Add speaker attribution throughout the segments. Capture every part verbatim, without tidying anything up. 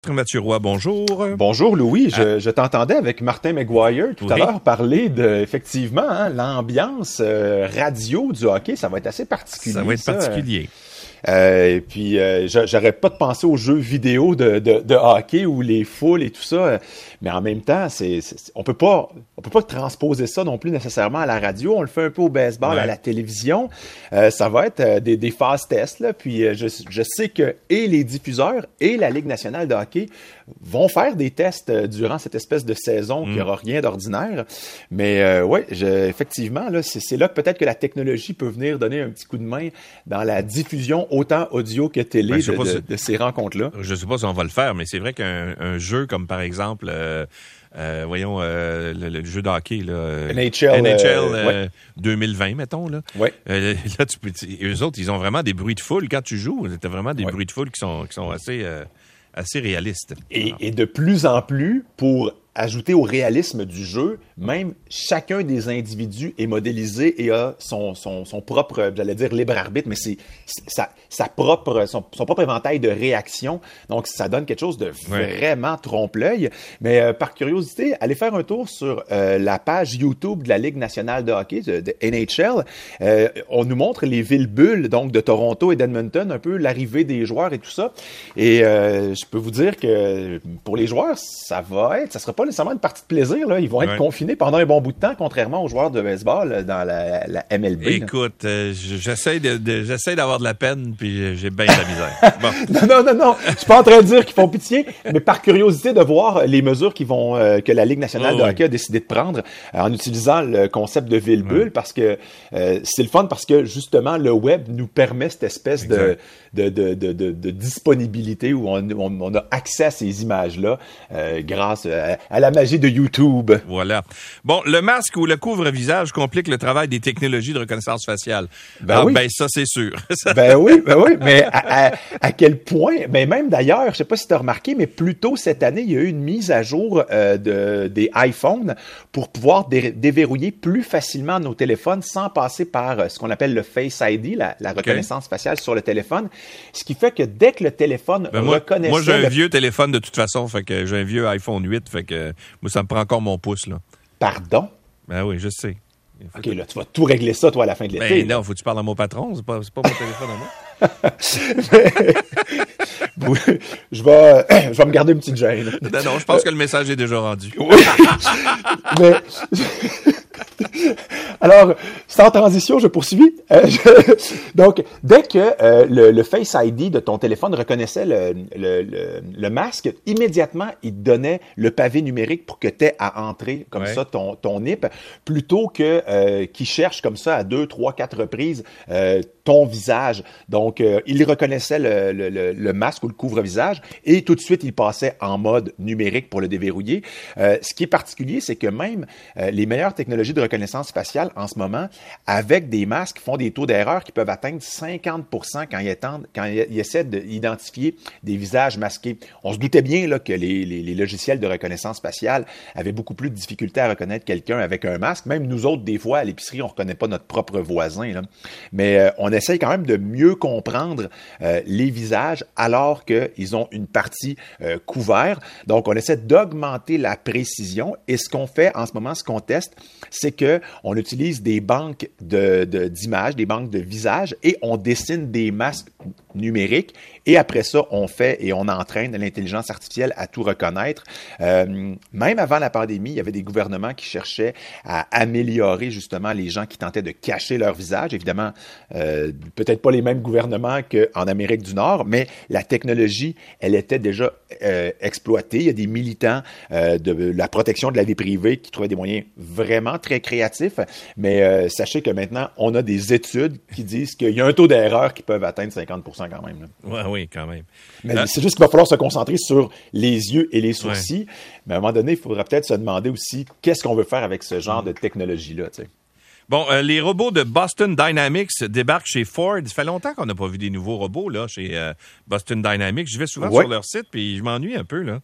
Speaker 1: Mathieu Roy, bonjour.
Speaker 2: Bonjour Louis, je, je t'entendais avec Martin McGuire tout
Speaker 1: oui.
Speaker 2: à l'heure parler de, effectivement, hein, l'ambiance euh, radio du hockey, ça va être assez particulier.
Speaker 1: Ça va être
Speaker 2: ça.
Speaker 1: particulier.
Speaker 2: Euh, et puis, euh, j'arrête pas de penser aux jeux vidéo de, de, de hockey ou les foules et tout ça. Mais en même temps, c'est, c'est, on peut pas, on peut pas transposer ça non plus nécessairement à la radio. On le fait un peu au baseball, ouais. à la télévision. Euh, ça va être euh, des, des phases tests là. Puis, euh, je, je sais que et les diffuseurs et la Ligue nationale de hockey vont faire des tests euh, durant cette espèce de saison mm. qui aura rien d'ordinaire. Mais euh, ouais, je, effectivement, là, c'est, c'est là que peut-être que la technologie peut venir donner un petit coup de main dans la diffusion autant audio que télé ben, de, de, si, de ces rencontres-là.
Speaker 1: Je ne sais pas si on va le faire, mais c'est vrai qu'un un jeu comme, par exemple, euh, euh, voyons, euh, le, le jeu de hockey, là,
Speaker 2: N H L,
Speaker 1: N H L
Speaker 2: euh,
Speaker 1: euh,
Speaker 2: ouais.
Speaker 1: deux mille vingt, mettons. Là,
Speaker 2: ouais.
Speaker 1: euh, là tu peux, eux autres, ils ont vraiment des bruits de foule quand tu joues. Tu as vraiment des
Speaker 2: ouais.
Speaker 1: bruits de foule qui sont, qui sont assez, euh, assez réalistes.
Speaker 2: Et, et de plus en plus, pour ajouter au réalisme du jeu, même chacun des individus est modélisé et a son, son, son propre, j'allais dire libre arbitre, mais c'est, c'est sa, sa propre, son, son propre éventail de réactions. Donc, ça donne quelque chose de vraiment ouais. trompe-l'œil. Mais euh, par curiosité, allez faire un tour sur euh, la page YouTube de la Ligue nationale de hockey, de, de N H L. Euh, on nous montre les villes-bulles, donc de Toronto et d'Edmonton, un peu l'arrivée des joueurs et tout ça. Et euh, je peux vous dire que pour les joueurs, ça va être, ça sera pas nécessairement une partie de plaisir. Là. Ils vont être ouais. confinés pendant un bon bout de temps, contrairement aux joueurs de baseball dans la, la M L B.
Speaker 1: Écoute, euh, j'essaie, de, de, j'essaie d'avoir de la peine, puis j'ai bien de la misère.
Speaker 2: Bon. non, non, non, non. Je suis pas en train de dire qu'ils font pitié, mais par curiosité de voir les mesures qui vont, euh, que la Ligue nationale oh, de hockey oui. a décidé de prendre euh, en utilisant le concept de ville-bulle, ouais. parce que euh, c'est le fun, parce que justement, le web nous permet cette espèce de, de, de, de, de, de disponibilité où on, on, on a accès à ces images-là euh, grâce à, à la magie de YouTube.
Speaker 1: Voilà. Bon, le masque ou le couvre-visage complique le travail des technologies de reconnaissance faciale.
Speaker 2: Ben
Speaker 1: ah,
Speaker 2: oui.
Speaker 1: Ben ça, c'est sûr.
Speaker 2: ben oui, ben oui. Mais à, à, à quel point, ben même d'ailleurs, je sais pas si tu as remarqué, mais plus tôt cette année, il y a eu une mise à jour euh, de, des iPhones pour pouvoir dé- déverrouiller plus facilement nos téléphones sans passer par euh, ce qu'on appelle le Face I D, la, la reconnaissance okay. faciale sur le téléphone. Ce qui fait que dès que le téléphone
Speaker 1: ben moi,
Speaker 2: reconnaissait...
Speaker 1: Moi, j'ai un
Speaker 2: le...
Speaker 1: vieux téléphone de toute façon, fait que j'ai un vieux iPhone huit, fait que moi, ça me prend encore mon pouce, là.
Speaker 2: Pardon?
Speaker 1: Ben oui, je sais.
Speaker 2: OK, là, tu vas tout régler ça, toi, à la fin de l'été.
Speaker 1: Ben non, faut que tu parles à mon patron, c'est pas, c'est pas mon téléphone à moi.
Speaker 2: Mais, je vais, je vais me garder une petite gêne.
Speaker 1: Non, non, je pense euh, que le message est déjà rendu.
Speaker 2: Oui. Mais, alors, sans transition, je poursuis. Euh, je, donc, dès que euh, le, le Face I D de ton téléphone reconnaissait le, le, le, le masque, immédiatement, il te donnait le pavé numérique pour que tu aies à entrer comme ouais. ça ton, ton N I P, plutôt que euh, qu'il cherche comme ça à deux, trois, quatre reprises euh, ton visage. Donc, euh, il reconnaissait le, le, le, le masque ou le couvre-visage et tout de suite, il passait en mode numérique pour le déverrouiller. Euh, ce qui est particulier, c'est que même euh, les meilleures technologies de reconnaissance faciale en ce moment, avec des masques, font des taux d'erreur qui peuvent atteindre cinquante pour cent quand ils, attendent, quand ils essaient d'identifier des visages masqués. On se doutait bien là, que les, les, les logiciels de reconnaissance faciale avaient beaucoup plus de difficultés à reconnaître quelqu'un avec un masque. Même nous autres, des fois, à l'épicerie, on ne reconnaît pas notre propre voisin. Là. Mais euh, on essaye quand même de mieux comprendre euh, les visages alors qu'ils ont une partie euh, couverte. Donc, on essaie d'augmenter la précision. Et ce qu'on fait en ce moment, ce qu'on teste, c'est que on utilise des banques de, de, d'images, des banques de visages et on dessine des masques numériques et après ça, on fait et on entraîne l'intelligence artificielle à tout reconnaître. Euh, même avant la pandémie, il y avait des gouvernements qui cherchaient à améliorer justement les gens qui tentaient de cacher leur visage. Évidemment, euh, peut-être pas les mêmes gouvernements qu'en Amérique du Nord, mais la technologie, elle était déjà euh, exploitée. Il y a des militants euh, de la protection de la vie privée qui trouvaient des moyens vraiment très créatifs, mais euh, sachez que maintenant, on a des études qui disent qu'il y a un taux d'erreur qui peuvent atteindre cinquante pour cent quand même.
Speaker 1: Ouais, oui, quand même.
Speaker 2: Mais euh... c'est juste qu'il va falloir se concentrer sur les yeux et les sourcils. Ouais. Mais à un moment donné, il faudra peut-être se demander aussi qu'est-ce qu'on veut faire avec ce genre de technologie-là, tu sais.
Speaker 1: Bon, euh, les robots de Boston Dynamics débarquent chez Ford. Ça fait longtemps qu'on n'a pas vu des nouveaux robots là chez euh, Boston Dynamics. Je vais souvent ouais. sur leur site puis je m'ennuie un peu là.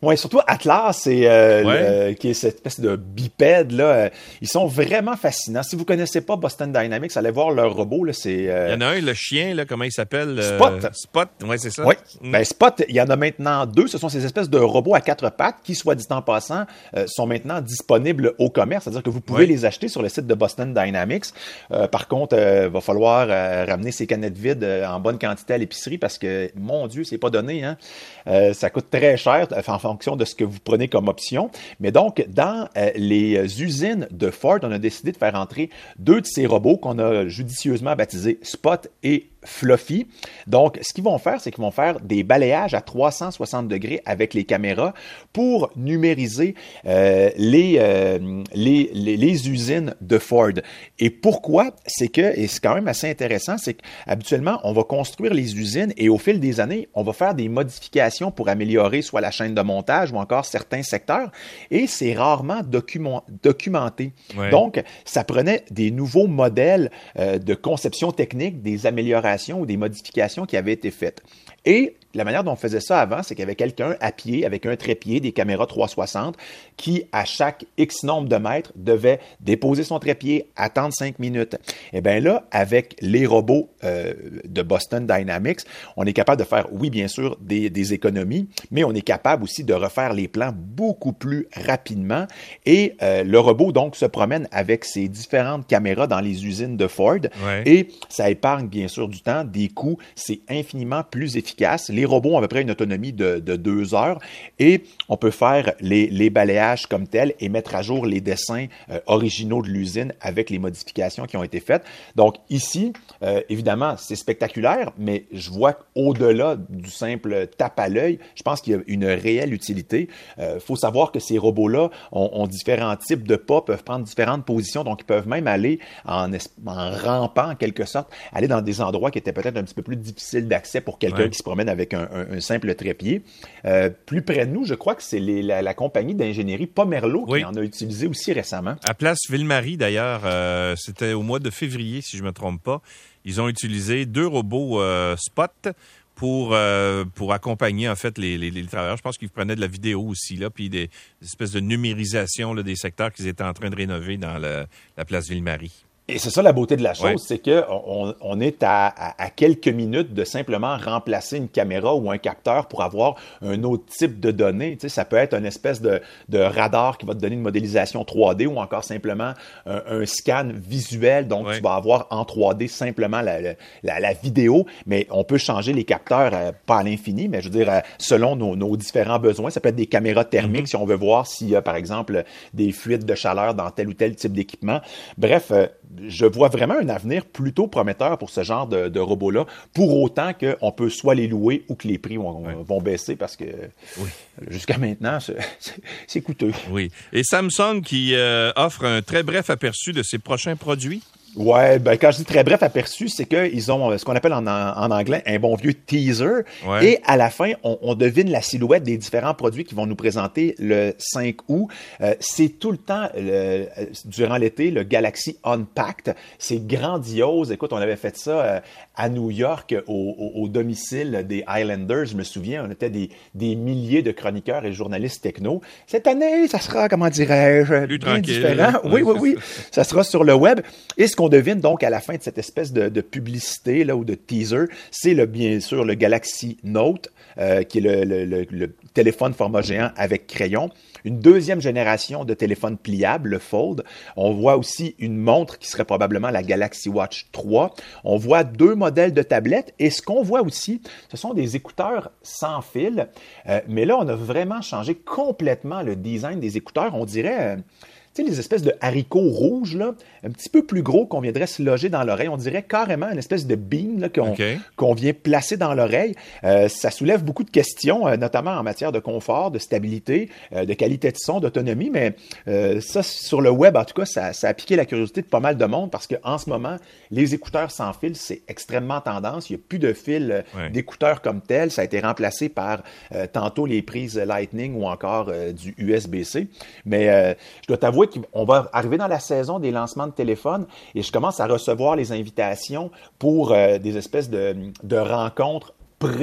Speaker 2: Ouais, surtout Atlas, et, euh,
Speaker 1: Ouais.
Speaker 2: le- qui est cette espèce de bipède, là. euh, Ils sont vraiment fascinants. Si vous connaissez pas Boston Dynamics, allez voir leur robot, là. C'est, euh,
Speaker 1: Il y en a un, le chien, là, comment il s'appelle? euh,
Speaker 2: Spot.
Speaker 1: Spot, ouais, c'est ça.
Speaker 2: Oui.
Speaker 1: Mm.
Speaker 2: Ben, Spot, il y en a maintenant deux. Ce sont ces espèces de robots à quatre pattes qui, soit dit en passant, euh, sont maintenant disponibles au commerce. C'est-à-dire que vous pouvez
Speaker 1: Oui.
Speaker 2: les acheter sur le site de Boston Dynamics. Euh, par contre, il va falloir euh, ramener ces canettes vides euh, en bonne quantité à l'épicerie parce que, mon Dieu, c'est pas donné, hein. Euh, ça coûte très cher euh, en fonction de ce que vous prenez comme option. Mais donc, dans euh, les usines de Ford, on a décidé de faire entrer deux de ces robots qu'on a judicieusement baptisés Spot et Fluffy. Donc, ce qu'ils vont faire, c'est qu'ils vont faire des balayages à trois cent soixante degrés avec les caméras pour numériser euh, les, euh, les, les, les usines de Ford. Et pourquoi? C'est que, et c'est quand même assez intéressant, c'est qu'habituellement, on va construire les usines et au fil des années, on va faire des modifications pour améliorer soit la chaîne de montage ou encore certains secteurs, et c'est rarement document, documenté.
Speaker 1: Ouais.
Speaker 2: Donc, ça prenait des nouveaux modèles euh, de conception technique, des améliorations ou des modifications qui avaient été faites. Et la manière dont on faisait ça avant, c'est qu'il y avait quelqu'un à pied avec un trépied, des caméras trois cent soixante, qui, à chaque X nombre de mètres, devait déposer son trépied, attendre cinq minutes. Et bien là, avec les robots euh, de Boston Dynamics, on est capable de faire, oui, bien sûr, des, des économies, mais on est capable aussi de refaire les plans beaucoup plus rapidement. Et euh, le robot, donc, se promène avec ses différentes caméras dans les usines de Ford.
Speaker 1: Ouais.
Speaker 2: Et ça épargne, bien sûr, du temps, des coûts. C'est infiniment plus efficace. Les robots ont à peu près une autonomie de, de deux heures et on peut faire les, les balayages comme tels et mettre à jour les dessins euh, originaux de l'usine avec les modifications qui ont été faites. Donc ici, euh, évidemment, c'est spectaculaire, mais je vois qu'au-delà du simple tape à l'œil, je pense qu'il y a une réelle utilité. Il euh, faut savoir que ces robots-là ont, ont différents types de pas, peuvent prendre différentes positions, donc ils peuvent même aller en, en rampant en quelque sorte, aller dans des endroits qui étaient peut-être un petit peu plus difficiles d'accès pour quelqu'un
Speaker 1: Ouais.
Speaker 2: qui se promène avec un, un, un simple trépied. Euh, plus près de nous, je crois que c'est les, la, la compagnie d'ingénierie Pomerleau
Speaker 1: Oui.
Speaker 2: qui en a utilisé aussi récemment.
Speaker 1: À Place Ville-Marie, d'ailleurs, euh, c'était au mois de février, si je me trompe pas. Ils ont utilisé deux robots euh, Spot pour euh, pour accompagner en fait les, les, les travailleurs. Je pense qu'ils prenaient de la vidéo aussi là, puis des, des espèces de numérisation là, des secteurs qu'ils étaient en train de rénover dans le, la Place Ville-Marie.
Speaker 2: Et c'est ça la beauté de la chose,
Speaker 1: Ouais.
Speaker 2: c'est que on, on est à, à, à quelques minutes de simplement remplacer une caméra ou un capteur pour avoir un autre type de données. Tu sais, ça peut être une espèce de, de radar qui va te donner une modélisation trois D ou encore simplement un, un scan visuel. Donc,
Speaker 1: Ouais.
Speaker 2: tu vas avoir en trois D simplement la, la, la, la vidéo, mais on peut changer les capteurs, euh, pas à l'infini, mais je veux dire, euh, selon nos, nos différents besoins. Ça peut être des caméras thermiques
Speaker 1: Mm-hmm.
Speaker 2: si on veut voir s'il y a, par exemple, des fuites de chaleur dans tel ou tel type d'équipement. Bref, euh, je vois vraiment un avenir plutôt prometteur pour ce genre de, de robots-là, pour autant qu'on peut soit les louer ou que les prix vont,
Speaker 1: Ouais.
Speaker 2: vont baisser parce que
Speaker 1: Oui.
Speaker 2: jusqu'à maintenant, c'est, c'est coûteux.
Speaker 1: Oui. Et Samsung qui euh, offre un très bref aperçu de ses prochains produits.
Speaker 2: Ouais, ben quand je dis très bref aperçu, c'est qu'ils ont ce qu'on appelle en, en anglais un bon vieux teaser.
Speaker 1: Ouais.
Speaker 2: Et à la fin, on, on devine la silhouette des différents produits qu'ils vont nous présenter le cinq août. Euh, c'est tout le temps, le, durant l'été, le Galaxy Unpacked. C'est grandiose. Écoute, on avait fait ça euh, à New York, au, au, au domicile des Highlanders. Je me souviens, on était des, des milliers de chroniqueurs et journalistes techno. Cette année, ça sera, comment dirais-je,
Speaker 1: Plus
Speaker 2: bien
Speaker 1: tranquille.
Speaker 2: différent. Oui, oui, oui. Ça sera sur le web. Et ce qu'on devine donc à la fin de cette espèce de, de publicité là ou de teaser, c'est le, bien sûr le Galaxy Note, euh, qui est le, le, le, le téléphone format géant avec crayon. Une deuxième génération de téléphone pliable, le Fold. On voit aussi une montre qui serait probablement la Galaxy Watch trois. On voit deux modèles de tablettes. Et ce qu'on voit aussi, ce sont des écouteurs sans fil. Euh, mais là, on a vraiment changé complètement le design des écouteurs. On dirait... Euh, tu sais, les espèces de haricots rouges, là, un petit peu plus gros qu'on viendrait se loger dans l'oreille. On dirait carrément une espèce de beam là, qu'on,
Speaker 1: Okay.
Speaker 2: qu'on vient placer dans l'oreille. Euh, ça soulève beaucoup de questions, euh, notamment en matière de confort, de stabilité, euh, de qualité de son, d'autonomie. Mais euh, ça, sur le web, en tout cas, ça, ça a piqué la curiosité de pas mal de monde parce qu'en ce moment, les écouteurs sans fil, c'est extrêmement tendance. Il n'y a plus de fil euh,
Speaker 1: Ouais.
Speaker 2: d'écouteurs comme tel. Ça a été remplacé par euh, tantôt les prises Lightning ou encore euh, du U S B C. Mais euh, je dois t'avouer qu'on va arriver dans la saison des lancements de téléphones et je commence à recevoir les invitations pour euh, des espèces de, de rencontres pré-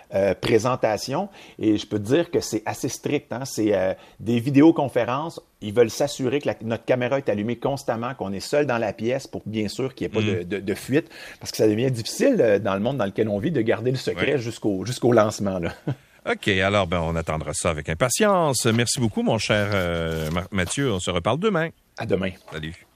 Speaker 2: euh, présentation. Et je peux te dire que c'est assez strict. Hein? C'est euh, des vidéoconférences. Ils veulent s'assurer que la, notre caméra est allumée constamment, qu'on est seul dans la pièce pour bien sûr qu'il n'y ait pas mmh. de, de, de fuite. Parce que ça devient difficile euh, dans le monde dans lequel on vit de garder le secret oui. jusqu'au, jusqu'au lancement. Là.
Speaker 1: OK, alors ben, on attendra ça avec impatience. Merci beaucoup, mon cher euh, Mathieu. On se reparle demain.
Speaker 2: À demain.
Speaker 1: Salut.